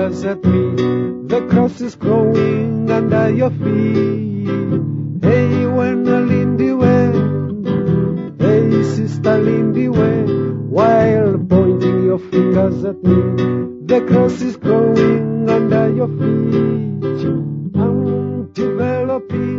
fingers at me. The cross is growing under your feet. Hey, when Lindy went, hey, Sister Lindy went, while pointing your fingers at me. The cross is growing under your feet. I'm developing